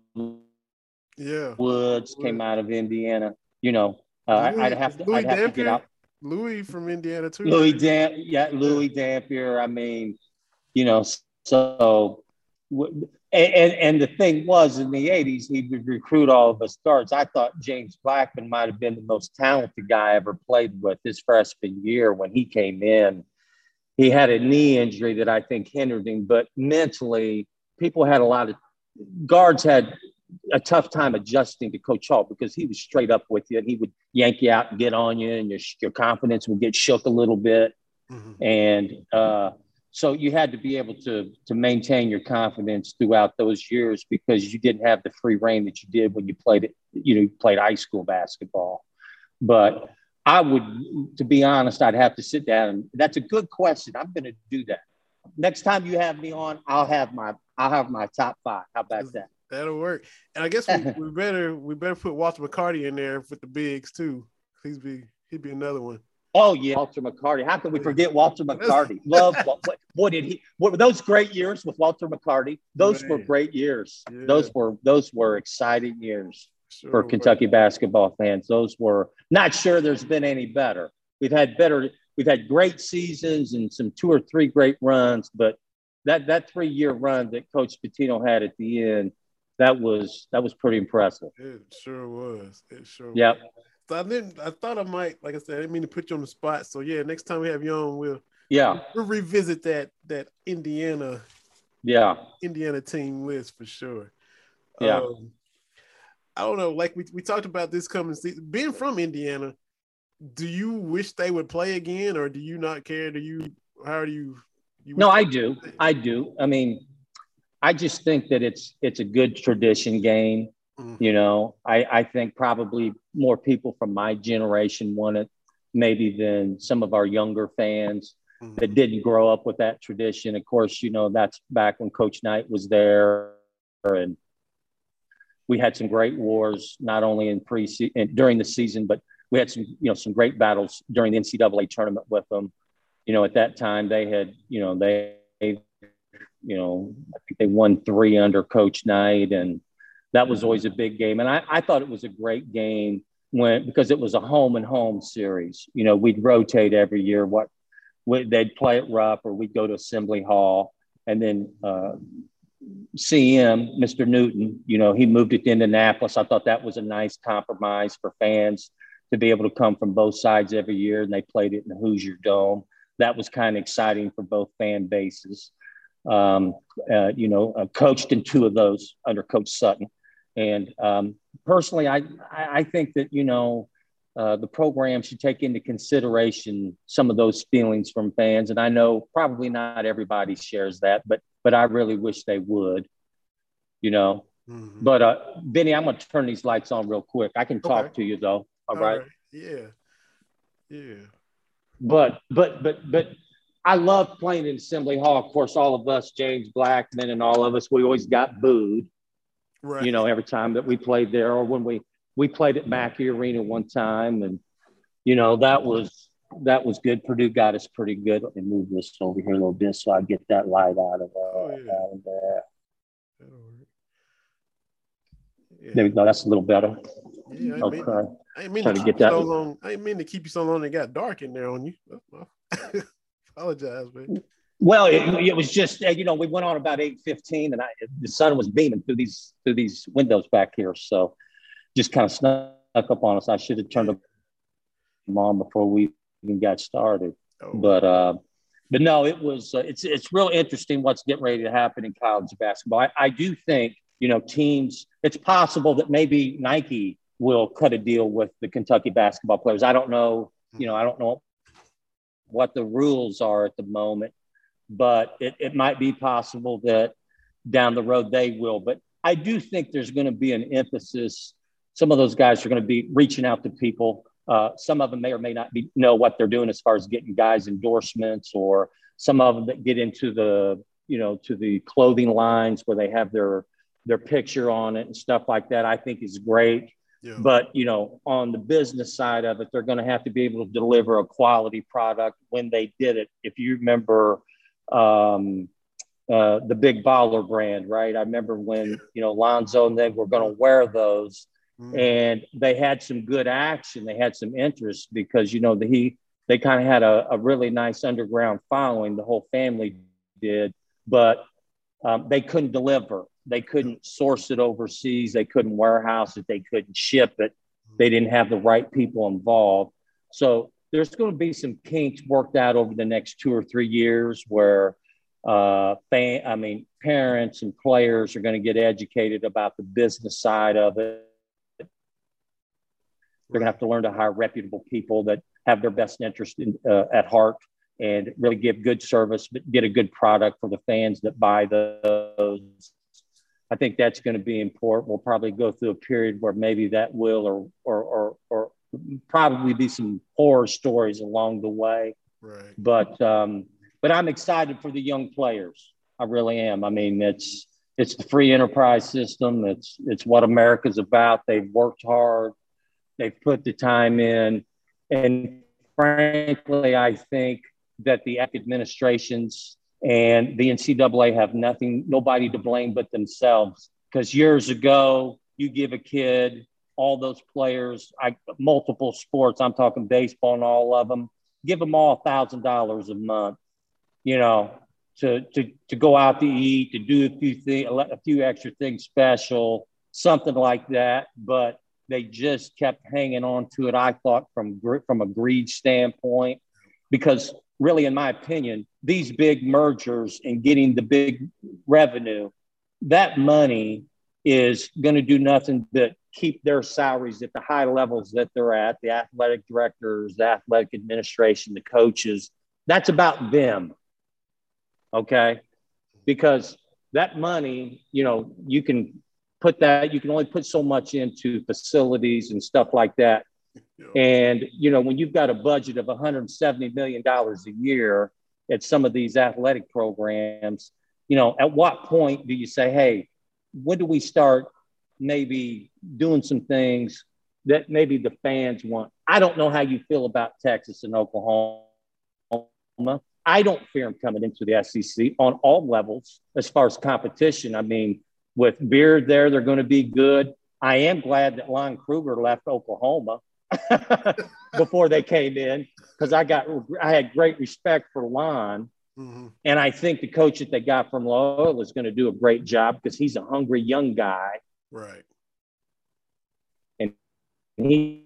yeah. Woods came out of Indiana. You know, uh, Louis, I'd have to, Louis I'd have Dampier? to get out. Louis from Indiana, too. Louis Damp, yeah, Louis Dampier. I mean, you know, so – And, and the thing was, in the eighties, he would recruit all of us guards. I thought James Blackman might have been the most talented guy I ever played with his freshman year when he came in. He had a knee injury that I think hindered him, but mentally, people had a lot of – guards had a tough time adjusting to Coach Hall because he was straight up with you, and he would yank you out and get on you, and your, your confidence would get shook a little bit. Mm-hmm. And uh, – So you had to be able to, to maintain your confidence throughout those years because you didn't have the free reign that you did when you played it, you know, you played high school basketball. But I would, to be honest, I'd have to sit down and that's a good question. I'm going to do that. Next time you have me on, I'll have my, I'll have my top five. How about that? That'll work. And I guess we, we better, we better put Walter McCarty in there with the bigs too. He's be, he'd be another one. Oh yeah, Walter McCarty. How can we forget Walter McCarty? Love what, what, what did he? What were those great years with Walter McCarty? Those Man. were great years. Yeah. Those were those were exciting years sure for Kentucky were. basketball fans. Those were not sure there's been any better. We've had better. We've had great seasons and some two or three great runs, but that that three year run that Coach Pitino had at the end, that was that was pretty impressive. It sure was. It sure. Yep. was. So I didn't. I thought I might, like I said, I didn't mean to put you on the spot. So yeah, next time we have you on, we'll yeah we'll revisit that that Indiana yeah Indiana team list for sure. Yeah, um, I don't know. Like we we talked about this coming season. Being from Indiana, do you wish they would play again, or do you not care? Do you? How do you? you no, I do. I do. I mean, I just think that it's it's a good tradition game. You know, I, I think probably more people from my generation want it maybe than some of our younger fans mm-hmm. that didn't grow up with that tradition. Of course, you know, that's back when Coach Knight was there and we had some great wars, not only in pre during the season, but we had some, you know, some great battles during the N C double A tournament with them. You know, at that time they had, you know, they, you know, I think they won three under Coach Knight and that was always a big game. And I, I thought it was a great game when, because it was a home and home series. You know, we'd rotate every year. What we, they'd play at Rupp or we'd go to Assembly Hall. And then uh, C M, Mister Newton, you know, he moved it to Indianapolis. I thought that was a nice compromise for fans to be able to come from both sides every year. And they played it in the Hoosier Dome. That was kind of exciting for both fan bases. Um, uh, you know, uh, coached in two of those under Coach Sutton. And um, personally, I, I think that, you know, uh, the program should take into consideration some of those feelings from fans. And I know probably not everybody shares that, but but I really wish they would, you know. Mm-hmm. But, uh, Benny, I'm going to turn these lights on real quick. I can talk okay. to you, though. All, All right? right? Yeah. Yeah. But, but, but, but I love playing in Assembly Hall. Of course, all of us, James Blackman and all of us, we always got booed. Right. You know, every time that we played there, or when we we played at Mackey Arena one time, and you know that was that was good. Purdue got us pretty good. Let me move this over here a little bit so I get that light out of, uh, oh, yeah. out of there. Yeah. There we go. That's a little better. Yeah, I okay. Mean, I didn't mean Try to, to keep get that. So long. I didn't mean to keep you so long. It got dark in there on you. Apologize, man. Well, it, it was just, you know, we went on about eight fifteen and I, the sun was beaming through these through these windows back here. So just kind of snuck up on us. I should have turned them on before we even got started. Oh. But, uh, but no, it was. Uh, it's it's real interesting what's getting ready to happen in college basketball. I, I do think you know teams. It's possible that maybe Nike will cut a deal with the Kentucky basketball players. I don't know. You know, I don't know what the rules are at the moment, but it, it might be possible that down the road they will. But I do think there's going to be an emphasis. Some of those guys are going to be reaching out to people. Uh, some of them may or may not be know what they're doing as far as getting guys endorsements, or some of them that get into the, you know, to the clothing lines where they have their, their picture on it and stuff like that, I think is great. Yeah. But, you know, on the business side of it, they're going to have to be able to deliver a quality product when they did it. If you remember um, uh, the Big Baller brand, right? I remember when, you know, Lonzo and they were going to wear those, mm-hmm. and they had some good action. They had some interest because, you know, the, he, they kind of had a, a really nice underground following. The whole family did, but um, they couldn't deliver. They couldn't source it overseas. They couldn't warehouse it. They couldn't ship it. They didn't have the right people involved. So there's going to be some kinks worked out over the next two or three years where, uh, fan, I mean, parents and players are going to get educated about the business side of it. They're going to have to learn to hire reputable people that have their best interest in, uh, at heart, and really give good service, but get a good product for the fans that buy those. I think that's going to be important. We'll probably go through a period where maybe that will, or or or, or probably be some horror stories along the way. Right. But um, but I'm excited for the young players. I really am. I mean, it's it's the free enterprise system. It's it's what America's about. They've worked hard. They've put the time in, and frankly, I think that the administrations and the N C double A have nothing, nobody to blame but themselves. Because years ago, you give a kid, all those players, I, multiple sports, I'm talking baseball and all of them, give them all one thousand dollars a month, you know, to, to, to go out to eat, to do a few things, a few extra things special, something like that. But they just kept hanging on to it, I thought, from, from a greed standpoint, because really, in my opinion, these big mergers and getting the big revenue, that money is going to do nothing but keep their salaries at the high levels that they're at, the athletic directors, the athletic administration, the coaches. That's about them, okay? Because that money, you know, you can put that, you can only put so much into facilities and stuff like that. And, you know, when you've got a budget of one hundred seventy million dollars a year at some of these athletic programs, you know, at what point do you say, hey, when do we start maybe doing some things that maybe the fans want? I don't know how you feel about Texas and Oklahoma. I don't fear them coming into the S E C on all levels as far as competition. I mean, with Beard there, they're going to be good. I am glad that Lon Kruger left Oklahoma before they came in, because I got I had great respect for Lon, mm-hmm. and I think the coach that they got from Loyola is going to do a great job because he's a hungry young guy, right? And he's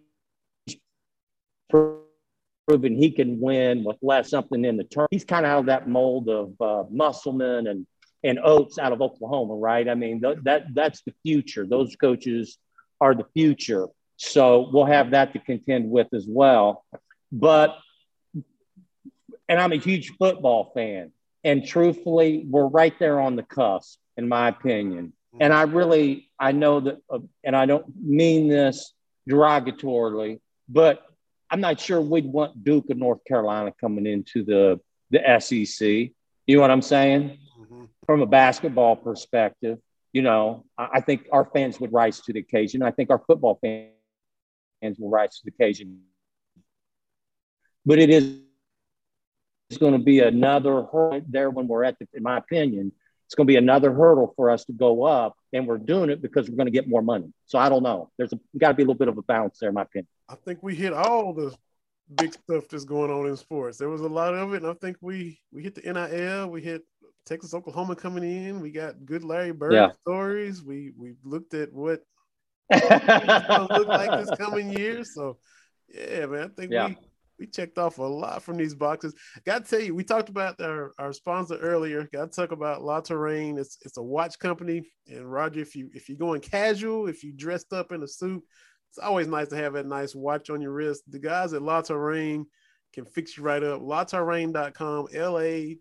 proven he can win with less something in the turn. He's kind of out of that mold of uh, Musselman and and Oates out of Oklahoma, right? I mean, th- that that's the future. Those coaches are the future. So we'll have that to contend with as well. But, and I'm a huge football fan. And truthfully, we're right there on the cusp, in my opinion. And I really, I know that, uh, and I don't mean this derogatorily, but I'm not sure we'd want Duke of North Carolina coming into the, the S E C. You know what I'm saying? Mm-hmm. From a basketball perspective, you know, I, I think our fans would rise to the occasion. I think our football fans will rise to the occasion. But it is it's going to be another hurdle there when we're at the, in my opinion, it's going to be another hurdle for us to go up, and we're doing it because we're going to get more money. So I don't know. There's a got to be a little bit of a balance there, in my opinion. I think we hit all the big stuff that's going on in sports. There was a lot of it, and I think we we hit the N I L, we hit Texas, Oklahoma coming in. We got good Larry Bird yeah. stories. We we looked at what it's going to look like this coming year. So, yeah, man, I think yeah. we we checked off a lot from these boxes. Got to tell you, we talked about our, our sponsor earlier. Got to talk about La Touraine. It's it's a watch company. And Roger, if you if you're going casual, if you dressed up in a suit, it's always nice to have that nice watch on your wrist. The guys at La Touraine can fix you right up. La Touraine dot com, L A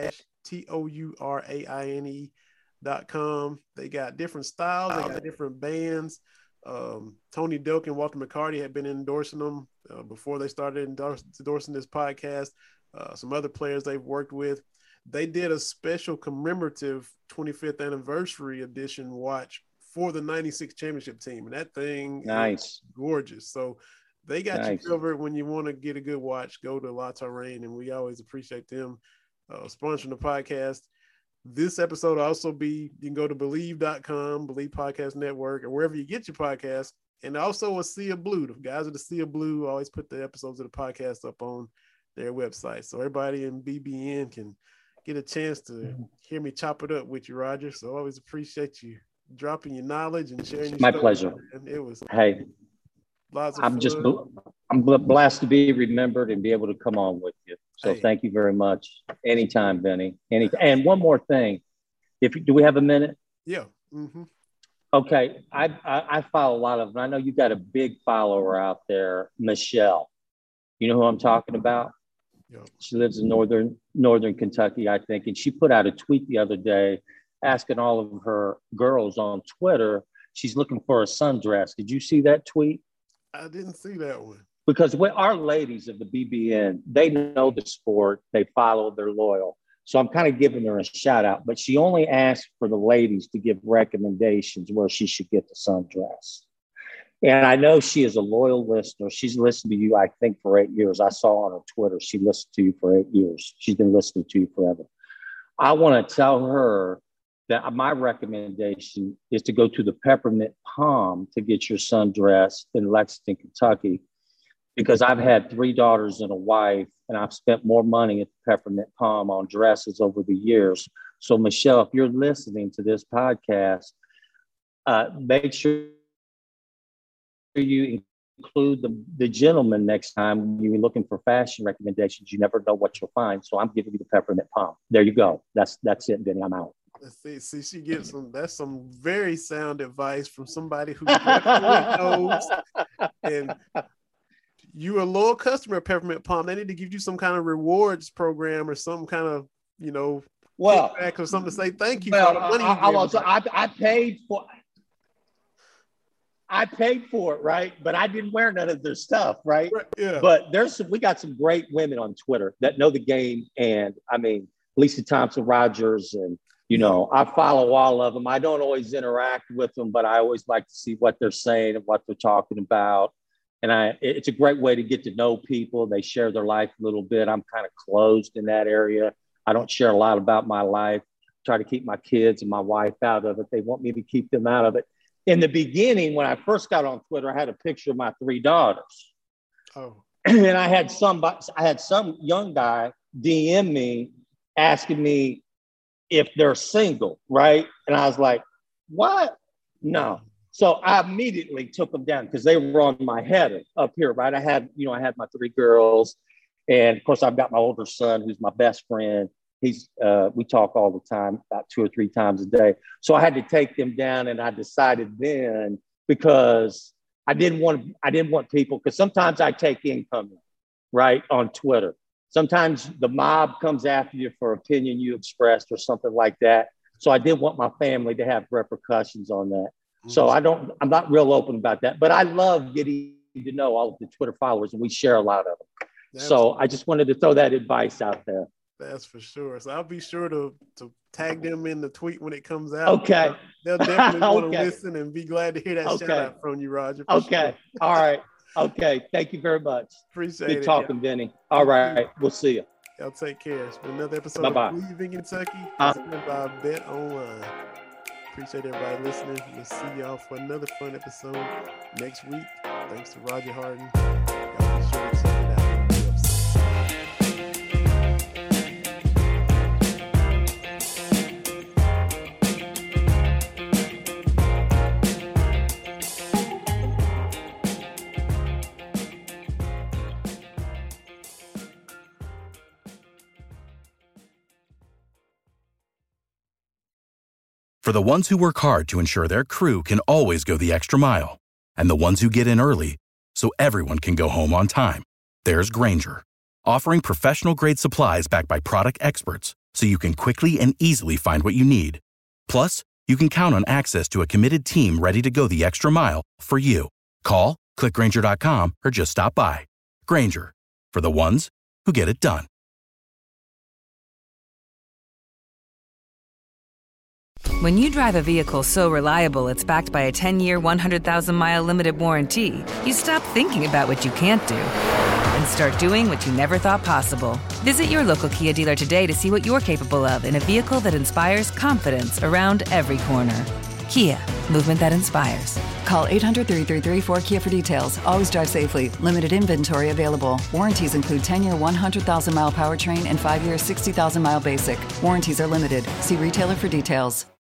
T O U R A I N E dot com. They got different styles. They got different bands. Um, Tony Delk and Walter McCarty had been endorsing them uh, before they started endorse, endorsing this podcast. Uh, some other players they've worked with. They did a special commemorative twenty-fifth anniversary edition watch for the ninety-six championship team. And that thing nice. Is gorgeous. So they got nice. You covered when you want to get a good watch. Go to La Touraine, and we always appreciate them uh, sponsoring the podcast. This episode will also be, you can go to believe dot com, Believe Podcast Network, or wherever you get your podcast. And also a Sea of Blue. The guys at the Sea of Blue always put the episodes of the podcast up on their website. So everybody in B B N can get a chance to hear me chop it up with you, Roger. So I always appreciate you dropping your knowledge and sharing your My story. pleasure. And it was hey, lots of I'm fun. just I'm blessed to be remembered and be able to come on with you. So hey. Thank you very much. Anytime, Benny. Anytime. And one more thing. If do we have a minute? Yeah. Mm-hmm. Okay. I, I I follow a lot of them. I know you got a big follower out there, Michelle. You know who I'm talking about? Yeah. She lives in northern northern Kentucky, I think, and she put out a tweet the other day asking all of her girls on Twitter. She's looking for a sundress. Did you see that tweet? I didn't see that one. Because we, our ladies of the B B N, they know the sport, they follow, they're loyal. So I'm kind of giving her a shout out, but she only asked for the ladies to give recommendations where she should get the sundress. And I know she is a loyal listener. She's listened to you, I think, for eight years. I saw on her Twitter, she listened to you for eight years. She's been listening to you forever. I want to tell her that my recommendation is to go to the Peppermint Palm to get your sundress in Lexington, Kentucky, because I've had three daughters and a wife, and I've spent more money at the Peppermint Palm on dresses over the years. So, Michelle, if you're listening to this podcast, uh, make sure you include the, the gentleman next time when you're looking for fashion recommendations. You never know what you'll find. So I'm giving you the Peppermint Palm. There you go. That's that's it, Benny. I'm out. Let's see, see, she gets some, that's some very sound advice from somebody who definitely knows. And you're a loyal customer of Peppermint Palm. They need to give you some kind of rewards program or some kind of, you know, well, kickback or something to say thank you well, for the money. I, I, also, I, I paid for I paid for it, right? But I didn't wear none of their stuff, right? Right, yeah. But there's some, we got some great women on Twitter that know the game. And I mean, Lisa Thompson Rogers, and, you know, I follow all of them. I don't always interact with them, but I always like to see what they're saying and what they're talking about. And I, it's a great way to get to know people. They share their life a little bit. I'm kind of closed in that area. I don't share a lot about my life. Try to keep my kids and my wife out of it. They want me to keep them out of it. In the beginning, when I first got on Twitter, I had a picture of my three daughters. Oh. And I had some, I had some young guy D M me asking me if they're single, right? And I was like, what? No. So I immediately took them down because they were on my head up here, right? I had, you know, I had my three girls. And of course, I've got my older son, who's my best friend. He's, uh, we talk all the time, about two or three times a day. So I had to take them down, and I decided then, because I didn't want, I didn't want people, because sometimes I take incoming, right, on Twitter. Sometimes the mob comes after you for opinion you expressed or something like that. So I didn't want my family to have repercussions on that. Mm-hmm. So I don't, I'm not real open about that, but I love getting to know all of the Twitter followers, and we share a lot of them. That's so I just wanted to throw that advice out there. That's for sure. So I'll be sure to to tag them in the tweet when it comes out. Okay. They'll definitely want okay. to listen and be glad to hear that okay. shout out from you, Roger. Okay. Sure. All right. Okay. Thank you very much. Appreciate Good it. Good talking, yeah. Vinny. All right. We'll see you. Y'all take care. It's been another episode Bye-bye. of Believe in Kentucky. Uh, presented by Bet Online. Appreciate everybody listening. We'll see y'all for another fun episode next week. Thanks to Roger Harden. Y'all be sure to check it out. For the ones who work hard to ensure their crew can always go the extra mile, and the ones who get in early so everyone can go home on time, there's Grainger, offering professional-grade supplies backed by product experts so you can quickly and easily find what you need. Plus, you can count on access to a committed team ready to go the extra mile for you. Call, click Grainger dot com, or just stop by. Grainger, for the ones who get it done. When you drive a vehicle so reliable it's backed by a ten-year, one hundred thousand mile limited warranty, you stop thinking about what you can't do and start doing what you never thought possible. Visit your local Kia dealer today to see what you're capable of in a vehicle that inspires confidence around every corner. Kia, movement that inspires. Call eight hundred, three three three, four Kia for details. Always drive safely. Limited inventory available. Warranties include ten-year, one hundred thousand mile powertrain and five-year, sixty thousand mile basic. Warranties are limited. See retailer for details.